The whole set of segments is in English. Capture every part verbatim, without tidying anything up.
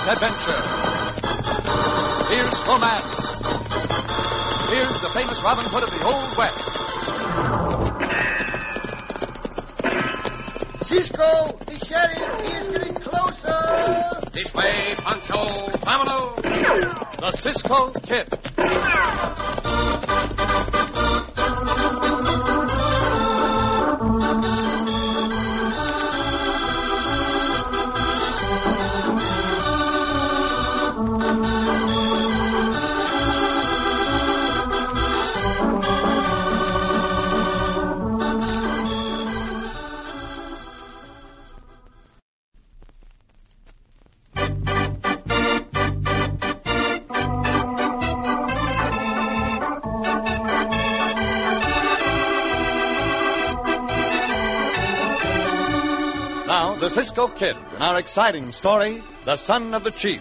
Here's adventure. Here's romance. Here's the famous Robin Hood of the Old West. Cisco, the sheriff, he is getting closer. This way, Pancho. Vámonos. The Cisco Kid. The Cisco Kid, in our exciting story, The Son of the Chief.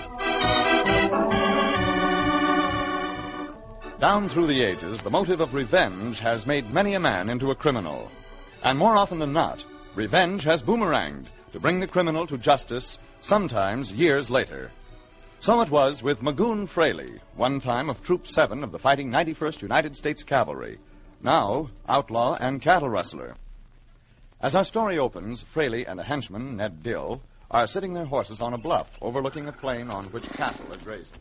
Down through the ages, the motive of revenge has made many a man into a criminal. And more often than not, revenge has boomeranged to bring the criminal to justice, sometimes years later. So it was with Magoon Fraley, one time of Troop seven of the Fighting ninety-first United States Cavalry, now outlaw and cattle rustler. As our story opens, Fraley and a henchman, Ned Dill, are sitting their horses on a bluff overlooking a plain on which cattle are grazing.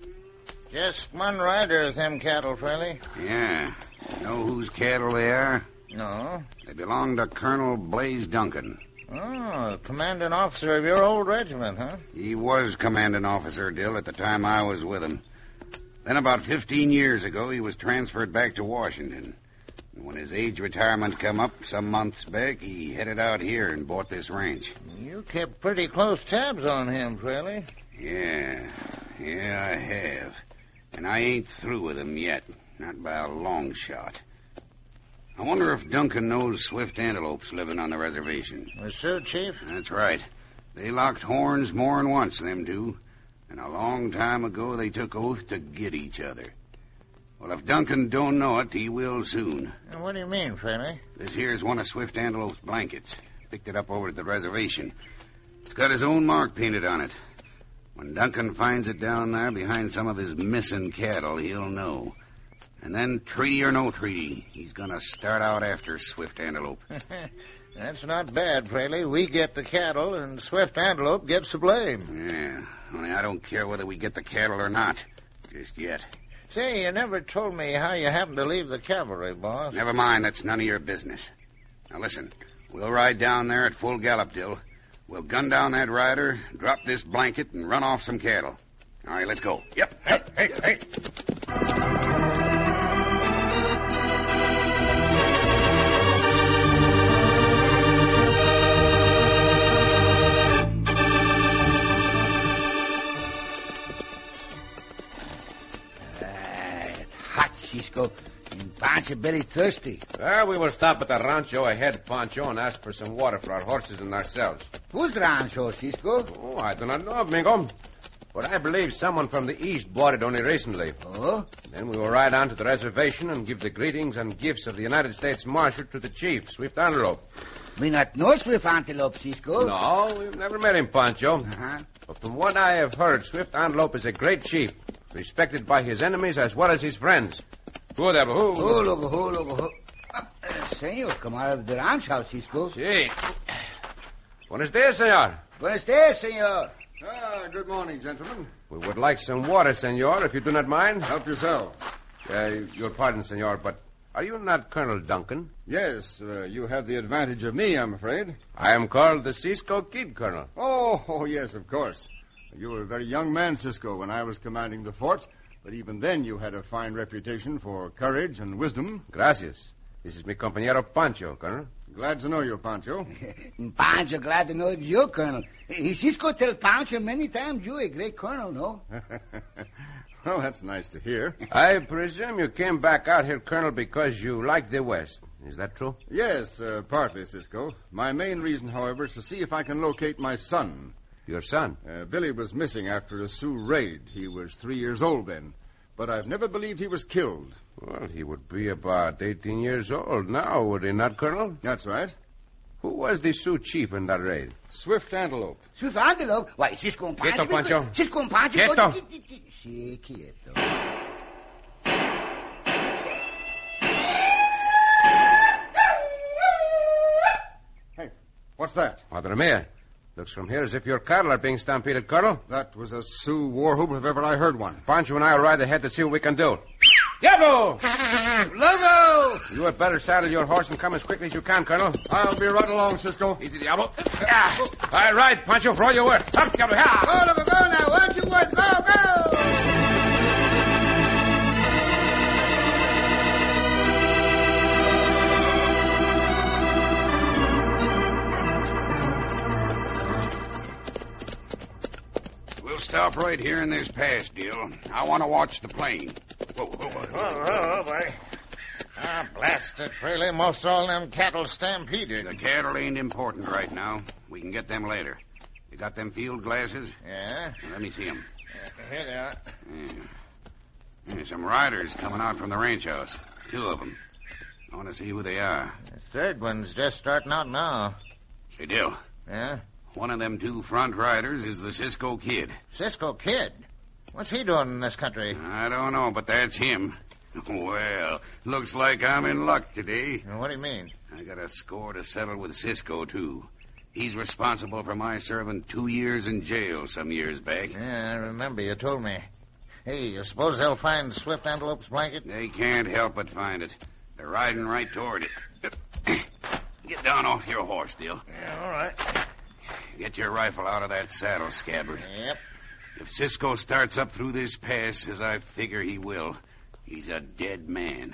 Just one rider of them cattle, Fraley. Yeah. You know whose cattle they are? No. They belong to Colonel Blaze Duncan. Oh, commanding officer of your old regiment, huh? He was commanding officer, Dill, at the time I was with him. Then about fifteen years ago, he was transferred back to Washington. When his age retirement come up some months back, he headed out here and bought this ranch. You kept pretty close tabs on him, Fraley. Yeah, yeah, I have. And I ain't through with him yet, not by a long shot. I wonder if Duncan knows Swift Antelope's living on the reservation. The Sioux Chief? That's right. They locked horns more than once, them two. And a long time ago, they took oath to get each other. Well, if Duncan don't know it, he will soon. What do you mean, Fraley? This here's one of Swift Antelope's blankets. Picked it up over at the reservation. It's got his own mark painted on it. When Duncan finds it down there behind some of his missing cattle, he'll know. And then, treaty or no treaty, he's going to start out after Swift Antelope. That's not bad, Fraley. We get the cattle, and Swift Antelope gets the blame. Yeah, only I don't care whether we get the cattle or not. Just yet. Say, you never told me how you happened to leave the cavalry, boss. Never mind, that's none of your business. Now listen, we'll ride down there at full gallop, Dill. We'll gun down that rider, drop this blanket, and run off some cattle. All right, let's go. Yep. Hey, hey, hey. Cisco, and Pancho very thirsty. Well, we will stop at the rancho ahead, Pancho, and ask for some water for our horses and ourselves. Whose rancho, Cisco? Oh, I do not know, Mingo. But I believe someone from the east bought it only recently. Oh? Then we will ride on to the reservation and give the greetings and gifts of the United States Marshal to the chief, Swift Antelope. We not know Swift Antelope, Cisco. No, we've never met him, Pancho. Uh-huh. But from what I have heard, Swift Antelope is a great chief, respected by his enemies as well as his friends. Who there, who? Oh, look, who, look, who. Uh, senor, come out of the ranch house, Cisco. Si. Buenos dias, senor. Buenos dias, senor. Ah, good morning, gentlemen. We would like some water, senor, if you do not mind. Help yourself. Uh, your pardon, senor, but are you not Colonel Duncan? Yes, uh, you have the advantage of me, I'm afraid. I am called the Cisco Kid, Colonel. Oh, oh, yes, of course. You were a very young man, Cisco, when I was commanding the fort. But even then you had a fine reputation for courage and wisdom. Gracias. This is mi compañero Pancho, Colonel. Glad to know you, Pancho. Pancho, glad to know it's you, Colonel. Cisco tell Pancho many times you a great colonel, no? Well, that's nice to hear. I presume you came back out here, Colonel, because you like the West. Is that true? Yes, uh, partly, Cisco. My main reason, however, is to see if I can locate my son. Your son? Uh, Billy was missing after a Sioux raid. He was three years old then. But I've never believed he was killed. Well, he would be about eighteen years old now, would he not, Colonel? That's right. Who was the Sioux chief in that raid? Swift Antelope. Swift Antelope? Why, Cisco and Pancho. Quieto, Pancho. Cisco and Pancho. Quieto. Sí, quieto. Hey, what's that? Madre mia. Looks from here as if your cattle are being stampeded, Colonel. That was a Sioux war whoop if ever I heard one. Pancho and I will ride ahead to see what we can do. Diablo! Logo! You had better saddle your horse and come as quickly as you can, Colonel. I'll be right along, Cisco. Easy, Diablo. Ah. All right, Pancho, for all you're worth. Up, Diablo. Ha! Go, Logo, go now. What you want? Go, go! We'll stop right here in this pass, Dill. I want to watch the plane. Whoa, whoa, whoa. Oh, oh, oh, boy. Ah, blast it, Fraley. Most all them cattle stampeded. The cattle ain't important right now. We can get them later. You got them field glasses? Yeah? Let me see them. Yeah, here they are. Yeah. There's some riders coming out from the ranch house. Two of them. I want to see who they are. The third one's just starting out now. Say, Dill, Yeah? one of them two front riders is the Cisco Kid. Cisco Kid. What's he doing in this country? I don't know, but that's him. Well, looks like I'm in luck today. What do you mean? I got a score to settle with Cisco, too. He's responsible for my serving two years in jail some years back. Yeah, I remember you told me. Hey, you suppose they'll find Swift Antelope's blanket? They can't help but find it. They're riding right toward it. Get down off your horse, Dill. Yeah, all right. Get your rifle out of that saddle scabbard. Yep. If Cisco starts up through this pass, as I figure he will, he's a dead man.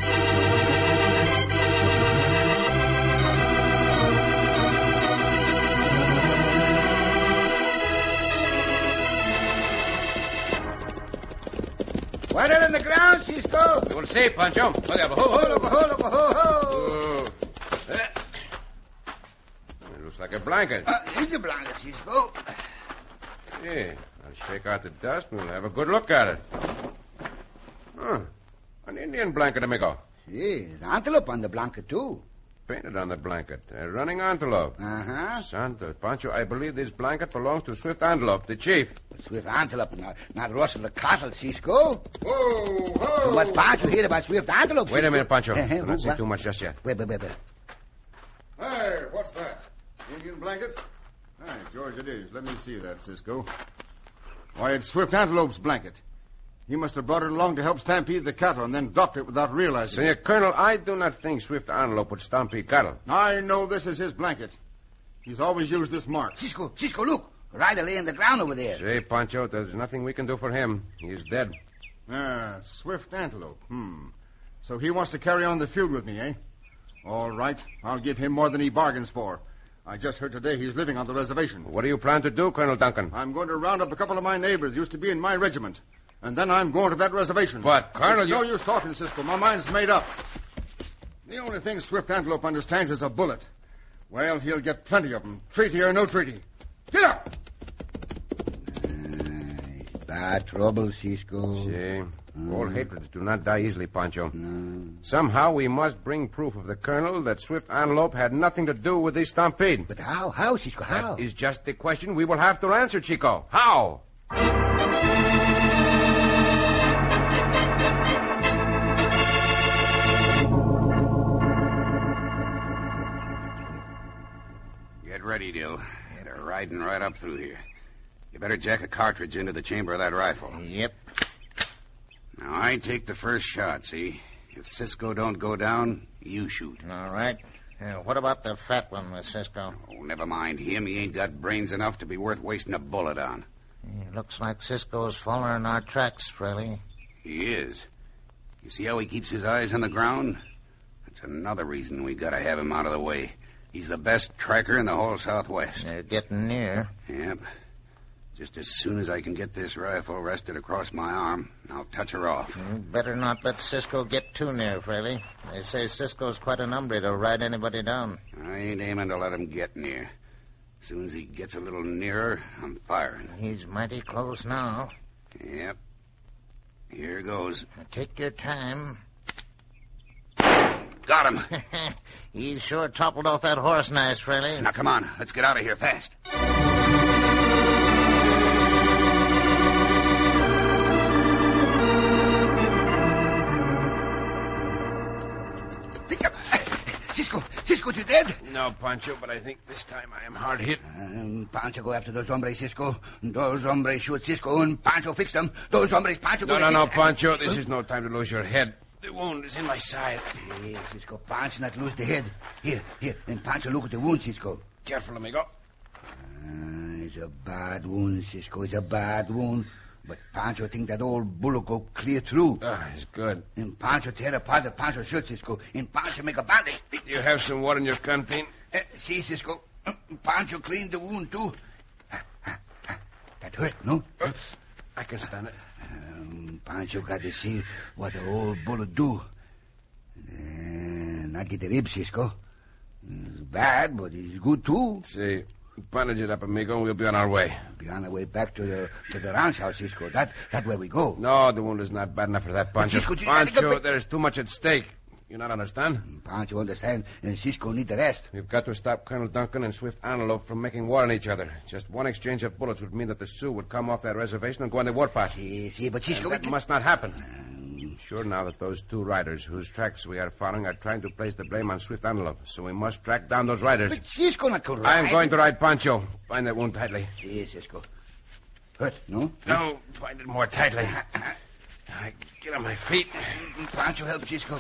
Water on the ground, Cisco. You will see, Pancho. Oh, Diablo. Ho, Ho, ho. Logo, ho, Logo, ho, ho. Oh. It looks like a blanket. Uh, it's a blanket, Cisco. Yeah, I'll shake out the dust and we'll have a good look at it. Huh. An Indian blanket, amigo. Sí, there's antelope on the blanket, too. Painted on the blanket. A running antelope. Uh-huh. Santa, Pancho, I believe this blanket belongs to Swift Antelope, the chief. Swift Antelope, not, not Russell the Castle, Cisco. Whoa, whoa! What's Pancho hear about Swift Antelope? Wait a minute, Pancho. Uh-huh. Do not say What? too much just yet. Wait, wait, wait, wait. Hey, what's that? Indian blanket? Hi, George, it is. Let me see that, Cisco. Why, it's Swift Antelope's blanket. He must have brought it along to help stampede the cattle and then dropped it without realizing Senor it. Colonel, I do not think Swift Antelope would stampede cattle. I know this is his blanket. He's always used this mark. Cisco, Cisco, look. A rider lay on the ground over there. Say, Pancho, there's nothing we can do for him. He's dead. Ah, Swift Antelope. Hmm. So he wants to carry on the feud with me, eh? All right. I'll give him more than he bargains for. I just heard today he's living on the reservation. What do you plan to do, Colonel Duncan? I'm going to round up a couple of my neighbors used to be in my regiment. And then I'm going to that reservation. But, Colonel, It's you... no use talking, Cisco. My mind's made up. The only thing Swift Antelope understands is a bullet. Well, he'll get plenty of them. Treaty or no treaty. Get up! Bad trouble, Cisco. See, all hatreds do not die easily, Pancho. No. Somehow we must bring proof of the Colonel that Swift Antelope had nothing to do with this stampede. But how? How, Cisco? How? That is just the question we will have to answer, Chico. How? Get ready, Dill. They're riding right up through here. You better jack a cartridge into the chamber of that rifle. Yep. Now, I take the first shot, see? If Cisco don't go down, you shoot. All right. Uh, what about the fat one with Cisco? Oh, never mind him. He ain't got brains enough to be worth wasting a bullet on. It looks like Cisco's following our tracks, Fraley. He is. You see how he keeps his eyes on the ground? That's another reason we gotta have him out of the way. He's the best tracker in the whole Southwest. They're getting near. Yep. Just as soon as I can get this rifle rested across my arm, I'll touch her off. You better not let Cisco get too near, Fraley. They say Cisco's quite an hombre to ride anybody down. I ain't aiming to let him get near. As soon as he gets a little nearer, I'm firing. He's mighty close now. Yep. Here goes. Now take your time. Got Got him. He sure toppled off that horse nice, Fraley. Now, come on. Let's get out of here fast. Cisco, Cisco, you dead? No, Pancho, but I think this time I am hard hit. Um, Pancho go after those hombres, Cisco. Those hombres shoot Cisco, and Pancho fix them. Those hombres, Pancho go... No, no, no, Pancho. This is no time to lose your head. The wound is in my side. Yes, Cisco, Pancho not lose the head. Here, here, and Pancho look at the wound, Cisco. Careful, amigo. Uh, it's a bad wound, Cisco. It's a bad wound. But Pancho think that old bullet go clear through. Ah, it's good. And Pancho tear apart the Pancho shirt, Cisco. And Pancho make a bandage. Do you have some water in your canteen? Uh, see, Cisco. Uh, Pancho clean the wound, too. Uh, uh, uh, that hurt, no? Uh, I can stand it. Um, Pancho got to see what the old bullet do. Uh, not get the ribs, Cisco. It's bad, but it's good, too. See, bandage it up, amigo, and we'll be on our way. Be on our way back to the to the ranch house, Cisco. That that where we go. No, the wound is not bad enough for that, Pancho. Cisco, you- Pancho, there is too much at stake. You not understand? Pancho understand, and Cisco need the rest. We've got to stop Colonel Duncan and Swift Antelope from making war on each other. Just one exchange of bullets would mean that the Sioux would come off their reservation and go on the warpath. See, see, but Cisco... And that we- must not happen. Um, Sure now that those two riders whose tracks we are following are trying to place the blame on Swift Antelope, so we must track down those riders. But Cisco not to ride. I am going to ride Pancho. Find that wound tightly. See, Cisco. Hurt, no? No, find it more tightly. I get on my feet. Pancho help Cisco.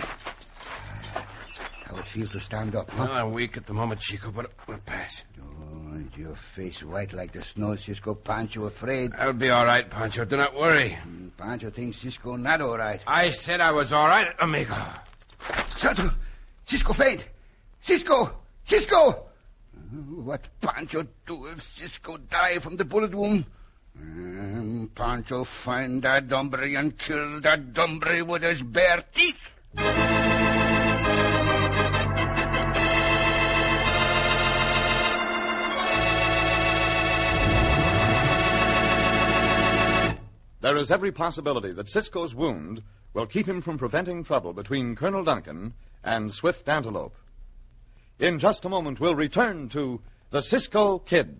How it feel to stand up, huh? Well, I'm weak at the moment, Chico, but it will pass. Oh, and your face white like the snow, Cisco. Pancho afraid. I'll be all right, Pancho. Do not worry. Mm, Pancho thinks Cisco not all right. I said I was all right, amigo. Santo! Cisco faint! Cisco! Cisco! Uh, what Pancho do if Cisco die from the bullet wound? Um, Pancho find that hombre and kill that hombre with his bare teeth. There is every possibility that Cisco's wound will keep him from preventing trouble between Colonel Duncan and Swift Antelope. In just a moment, we'll return to the Cisco Kid.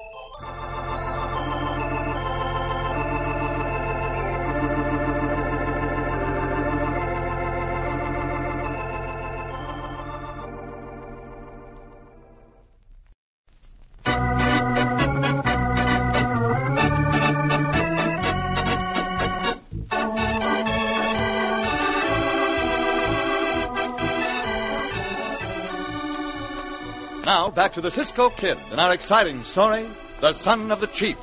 Now, back to the Cisco Kid and our exciting story, The Son of the Chief.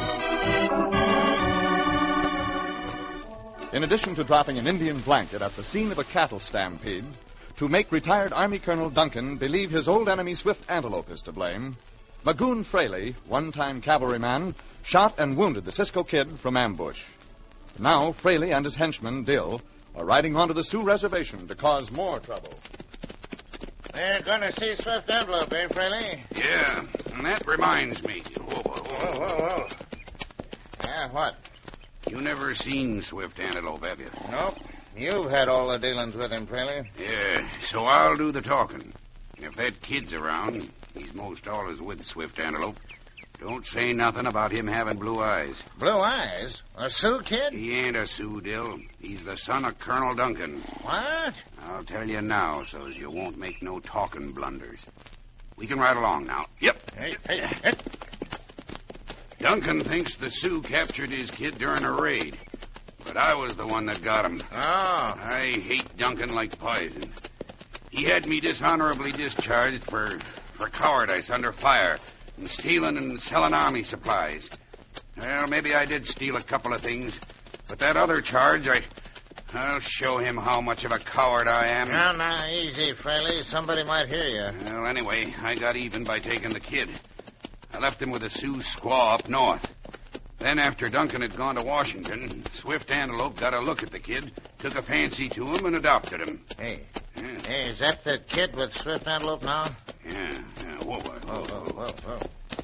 In addition to dropping an Indian blanket at the scene of a cattle stampede to make retired Army Colonel Duncan believe his old enemy Swift Antelope is to blame, Magoon Fraley, one-time cavalryman, shot and wounded the Cisco Kid from ambush. Now, Fraley and his henchman, Dill, are riding onto the Sioux reservation to cause more trouble. They're going to see Swift Antelope, eh, Fraley? Yeah, and that reminds me. Whoa, whoa, whoa. Whoa, whoa, whoa. Yeah, what? You never seen Swift Antelope, have you? Nope. You've had all the dealings with him, Fraley. Yeah, so I'll do the talking. If that kid's around, he's most always with Swift Antelope. Don't say nothing about him having blue eyes. Blue eyes? A Sioux kid? He ain't a Sioux, Dill. He's the son of Colonel Duncan. What? I'll tell you now, so's you won't make no talking blunders. We can ride along now. Yep. Hey, hey, hey. Duncan thinks the Sioux captured his kid during a raid, but I was the one that got him. Oh. I hate Duncan like poison. He had me dishonorably discharged for, for cowardice under fire and stealing and selling army supplies. Well, maybe I did steal a couple of things, but that other charge, I, I'll show him how much of a coward I am. Now, now, easy, Fraley. Somebody might hear you. Well, anyway, I got even by taking the kid. I left him with a Sioux squaw up north. Then, after Duncan had gone to Washington, Swift Antelope got a look at the kid, took a fancy to him, and adopted him. Hey. Yeah. Hey, is that the kid with Swift Antelope now? Yeah, yeah. Whoa, whoa, Whoa, whoa, whoa, whoa.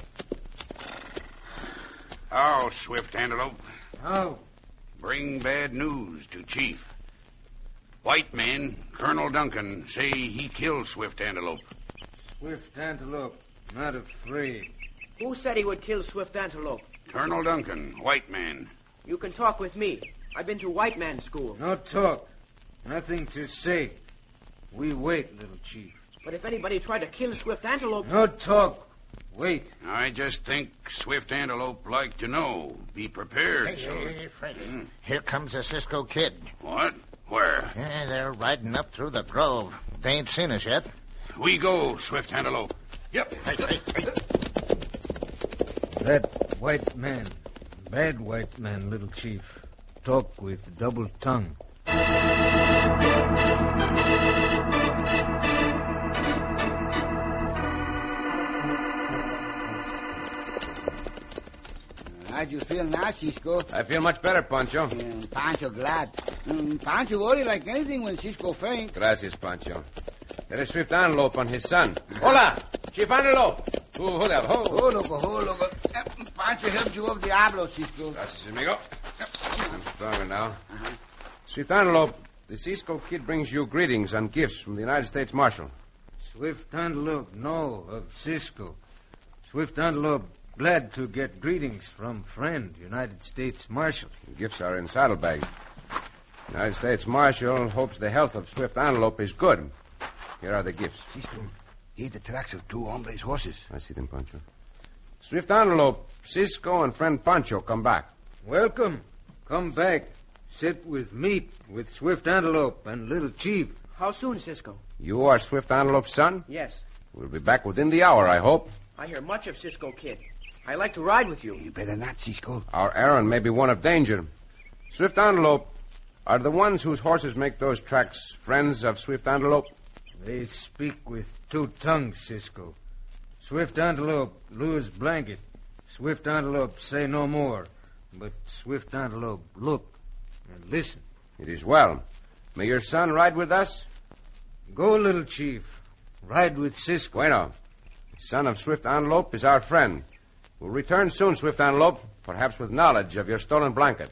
Oh, Swift Antelope. Oh. Bring bad news to Chief. White men Colonel Duncan say he killed Swift Antelope. Swift Antelope, not afraid. Who said he would kill Swift Antelope? Colonel Duncan, white man. You can talk with me. I've been to white man school. No talk. Nothing to say. We wait, little chief. But if anybody tried to kill Swift Antelope... No talk. Wait. I just think Swift Antelope like to know. Be prepared. Hey, so... hey, hey, Freddy. Hmm. Here comes the Cisco Kid. What? Where? Yeah, they're riding up through the grove. They ain't seen us yet. We go, Swift Antelope. Yep. Hey, hey, hey. That white man, bad white man, little chief, talk with double tongue. How do you feel now, Cisco? I feel much better, Pancho. Um, Pancho glad. Um, Pancho worry like anything when Cisco faint. Gracias, Pancho. There is Swift Antelope and his son. Hola, Chief Antelope. Who, who there? Ho. Oh, loco, oh, loco. Uh, Pancho helped you up Diablo, Cisco. Gracias, amigo. I'm stronger now. Uh-huh. Swift Antelope, the Cisco Kid brings you greetings and gifts from the United States Marshal. Swift Antelope, no, of Cisco. Swift Antelope, glad to get greetings from friend, United States Marshal. The gifts are in saddlebags. United States Marshal hopes the health of Swift Antelope is good. Here are the gifts. Cisco, here's the tracks of two hombres' horses. I see them, Pancho. Swift Antelope, Cisco and friend Pancho come back. Welcome. Come back. Sit with meat with Swift Antelope and little chief. How soon, Cisco? You are Swift Antelope's son? Yes. We'll be back within the hour, I hope. I hear much of Cisco Kid. I like to ride with you. You better not, Cisco. Our errand may be one of danger. Swift Antelope, are the ones whose horses make those tracks friends of Swift Antelope? They speak with two tongues, Cisco. Swift Antelope lose blanket. Swift Antelope say no more. But Swift Antelope look and listen. It is well. May your son ride with us? Go, little chief. Ride with Cisco. Bueno. The son of Swift Antelope is our friend. We'll return soon, Swift Antelope, perhaps with knowledge of your stolen blanket.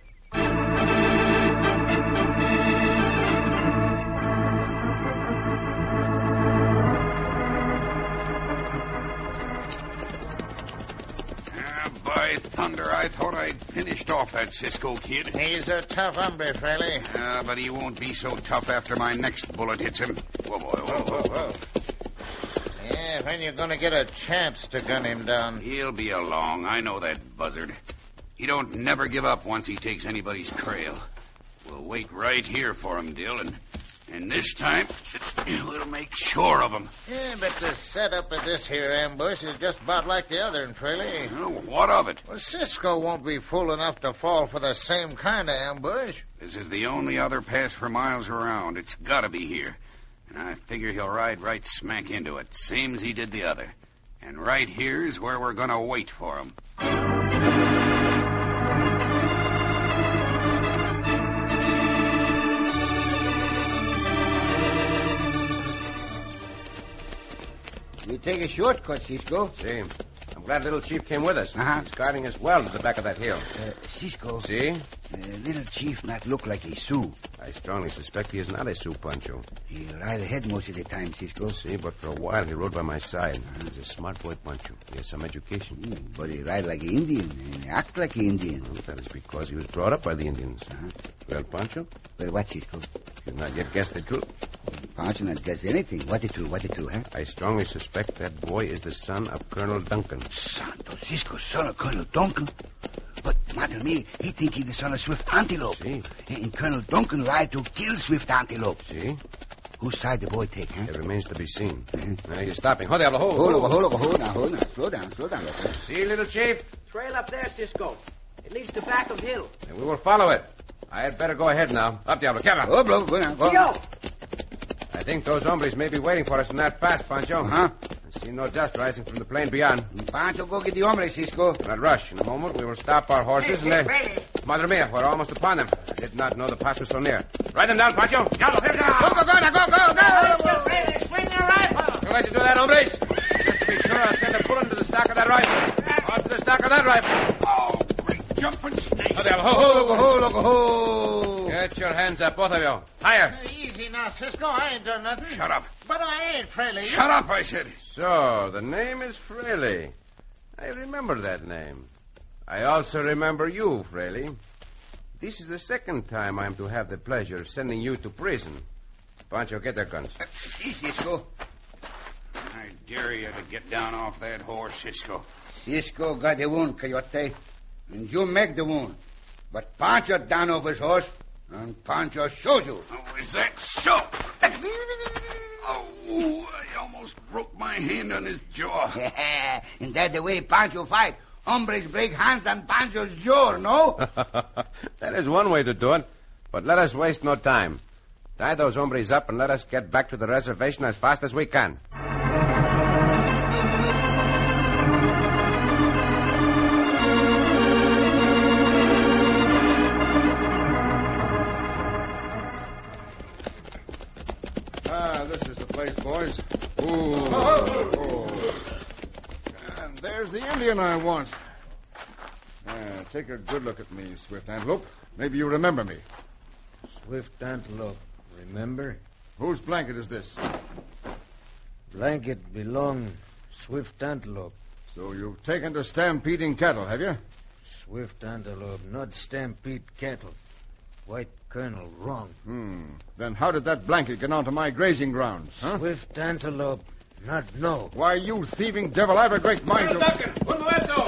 By thunder, I thought I'd finished off that Cisco Kid. He's a tough hombre, Freddy. Uh, but he won't be so tough after my next bullet hits him. Whoa, boy, whoa, whoa, whoa. Yeah, when you gonna get a chance to gun him down? He'll be along. I know that buzzard. He don't never give up once he takes anybody's trail. We'll wait right here for him, Dill, and, and this time we'll make sure of him. Yeah, but the setup of this here ambush is just about like the other, and Freddy. Well, what of it? Well, Cisco won't be fool enough to fall for the same kind of ambush. This is the only other pass for miles around. It's got to be here. And I figure he'll ride right smack into it, same as he did the other. And right here's where we're going to wait for him. We take a shortcut, Cisco. See, I'm glad little chief came with us. Uh-huh. He's guiding us well to the back of that hill. Uh, Cisco. See? Uh, little chief not look like a Sioux. I strongly suspect he is not a Sioux, Pancho. He ride ahead most of the time, Cisco. See, but for a while he rode by my side. He's a smart boy, Pancho. He has some education. Mm, but he ride like an Indian and act like an Indian. Well, that is because he was brought up by the Indians. Uh-huh. Well, Pancho, Well, what, Cisco? you've not yet guessed the truth. Pancho not guess anything. What it true? What it true, huh? I strongly suspect that boy is the son of Colonel Duncan. Santo Cisco, son of Colonel Duncan. But, matter me, he think he the son of Swift Antelope. See? And Colonel Duncan lied to kill Swift Antelope. See? Whose side the boy take, huh? It remains to be seen. Uh-huh. Now, you're stopping. Hold on, hold, Hold on, hold on, hold on, hold on. Slow down, slow down, loco. See, little chief? Trail up there, Cisco. It leads to back of hill. And we will follow it. I had better go ahead now. Up, Diablo. Come on. Oh, blow, go now, go. Yo! I think those hombres may be waiting for us in that pass, Pancho. Huh? I see no dust rising from the plain beyond. Pancho, go get the hombre, Cisco. Do not rush. In a moment, we will stop our horses and they... Madre mia, we're almost upon them. I did not know the pass was so near. Ride them down, Pancho. Diablo, here we go. Go, go, go, now, go, go, go. Swing your rifle! Too late to do that, hombres. Just to be sure, I'll send a bullet into the stock of that rifle. Or to the stock of that rifle. Oh, great jumping snake. Oh, Diablo, ho, Ho, ho, loco, ho, loco, ho. Get your hands up, both of you. Higher. Easy Easy now, Cisco. I ain't done nothing. Shut up. But I ain't, Fraley. Shut up, I said. So, the name is Fraley. I remember that name. I also remember you, Fraley. This is the second time I'm to have the pleasure of sending you to prison. Pancho, get their guns. See, Cisco. I dare you to get down off that horse, Cisco. Cisco got the wound, Coyote. And you make the wound. But Pancho down off his horse, and Pancho shows you. Oh, is that so? Oh, I almost broke my hand on his jaw. And that's the way Pancho fight. Hombres break hands on Pancho's jaw, no? That is one way to do it. But let us waste no time. Tie those hombres up and let us get back to the reservation as fast as we can. Ah, this is the place, boys. Ooh. Oh. And there's the Indian I want. Ah, take a good look at me, Swift Antelope. Maybe you remember me. Swift Antelope, remember? Whose blanket is this? Blanket belong Swift Antelope. So you've taken to stampeding cattle, have you? Swift Antelope, not stampede cattle. White Colonel, wrong. Hmm. Then how did that blanket get onto my grazing grounds, huh? Swift Antelope, not know. Why, you thieving devil, I've a great mind to... Duncan, un momento!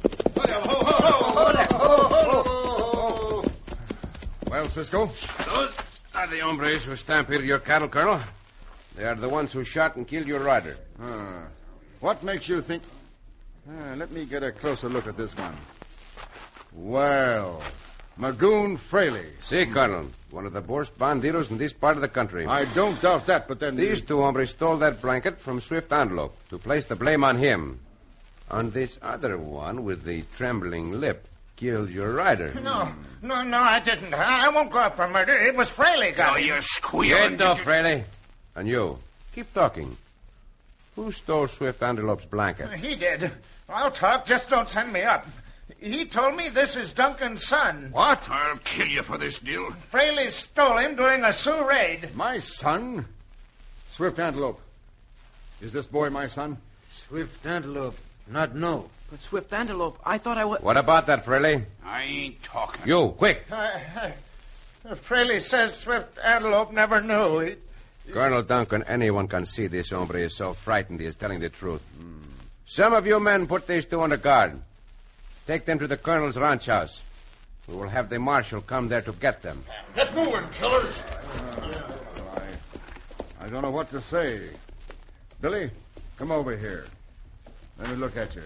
Well, Cisco? Those are the hombres who stampeded your cattle, Colonel. They are the ones who shot and killed your rider. Ah. What makes you think... Ah, let me get a closer look at this one. Well, Magoon Fraley. See, Colonel, one of the worst bandidos in this part of the country. I don't doubt that, but then... These two hombres stole that blanket from Swift Antelope to place the blame on him. On this other one with the trembling lip killed your rider. No, no, no, I didn't. I won't go up for murder. It was Fraley got Oh, me. you're squealing. Get up, Fraley. And you, keep talking. Who stole Swift Antelope's blanket? He did. I'll talk. Just don't send me up. He told me this is Duncan's son. What? I'll kill you for this deal. Fraley stole him during a Sioux raid. My son? Swift Antelope. Is this boy my son? Swift Antelope, not know. But Swift Antelope, I thought I was... What about that, Fraley? I ain't talking. You, quick. I, I, Fraley says Swift Antelope never knew. He, Colonel Duncan, anyone can see this hombre is so frightened he is telling the truth. Hmm. Some of you men put these two under guard. Take them to the colonel's ranch house. We will have the marshal come there to get them. Get moving, killers. Uh, I, I don't know what to say. Billy, come over here. Let me look at you.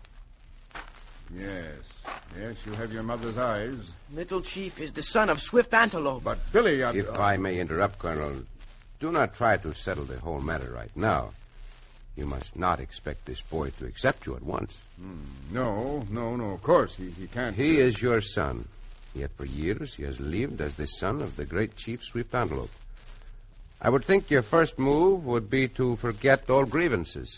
Yes, yes, you have your mother's eyes. Little Chief is the son of Swift Antelope. But, Billy, I... If I may interrupt, Colonel, do not try to settle the whole matter right now. You must not expect this boy to accept you at once. Hmm, no, no, no, of course, he, he can't... He is your son. Yet for years he has lived as the son of the great Chief Swift Antelope. I would think your first move would be to forget all grievances.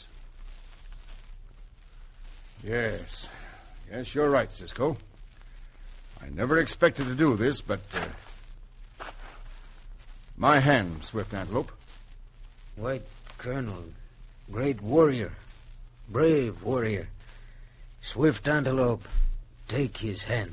Yes. Yes, you're right, Cisco. I never expected to do this, but... Uh, my hand, Swift Antelope. White Colonel, great warrior, brave warrior. Swift Antelope, take his hand.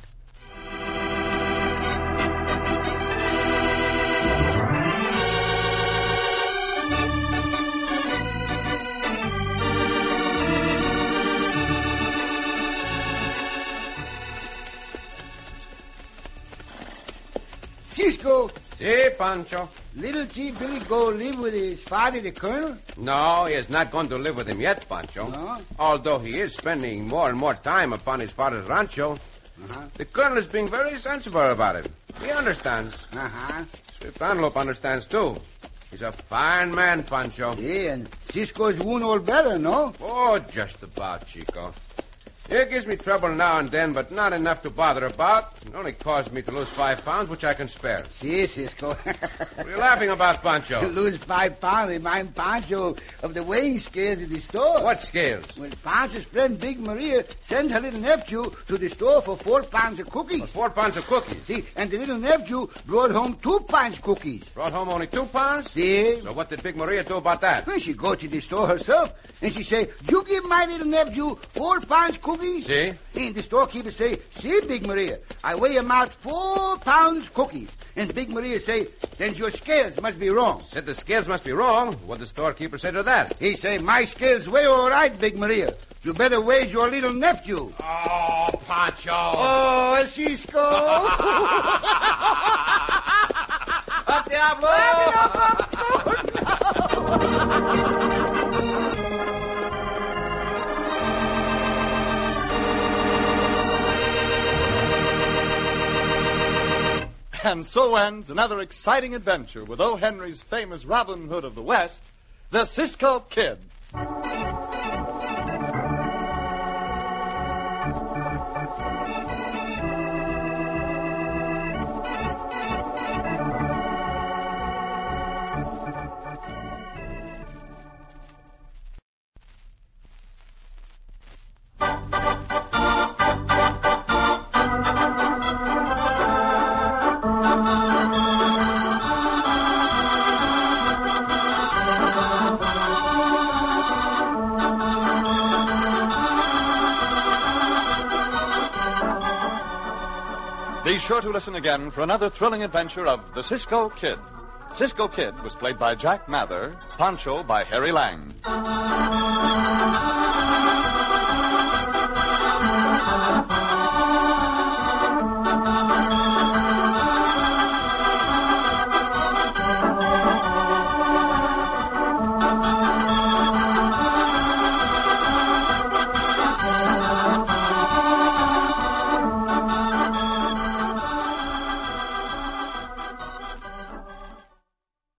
Cisco, Si, Pancho. little Chief Billy go live with his father, the colonel? No, he is not going to live with him yet, Pancho. No? Although he is spending more and more time upon his father's rancho. Uh-huh. The colonel is being very sensible about it. He understands. Uh-huh. Swift Antelope understands, too. He's a fine man, Pancho. Yeah, and Cisco's wound all better, no? Oh, just about, Chico. It gives me trouble now and then, but not enough to bother about. It only caused me to lose five pounds, which I can spare. Si, Cisco. What are you laughing about, Pancho? To lose five pounds remind Pancho of the weighing scales at the store. What scales? When Pancho's friend Big Maria sent her little nephew to the store for four pounds of cookies. Well, four pounds of cookies. See, and the little nephew brought home two pounds cookies. Brought home only two pounds? See? So what did Big Maria do about that? Well, she go to the store herself, and she say, you give my little nephew four pounds cookies? See? And the storekeeper say, see, Big Maria, I weigh him out four pounds cookies. And Big Maria say, then your scales must be wrong. Said the scales must be wrong. What did the storekeeper say to that? He say, my scales weigh all right, Big Maria. You better weigh your little nephew. Oh, Pancho. Oh, Cisco. Up, Diablo. And so ends another exciting adventure with O. Henry's famous Robin Hood of the West, the Cisco Kid. Be sure to listen again for another thrilling adventure of the Cisco Kid. Cisco Kid was played by Jack Mather, Pancho by Harry Lang.